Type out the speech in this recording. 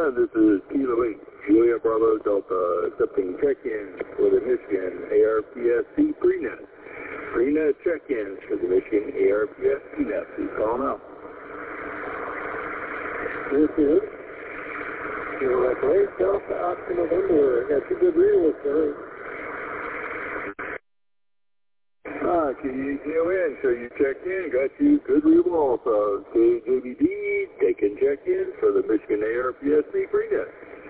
9, this is Kilo 8, Julia Bravo Delta, accepting check-in for the Michigan ARPSC pre-net. Pre-net check-in for the Michigan ARPSC net. Please call now. This is Kilo 8, Delta, Oscar November. Got two good readings there. KJON, so you checked in, got you good results. KJBD, taking check-in for the Michigan ARPSC pre-net.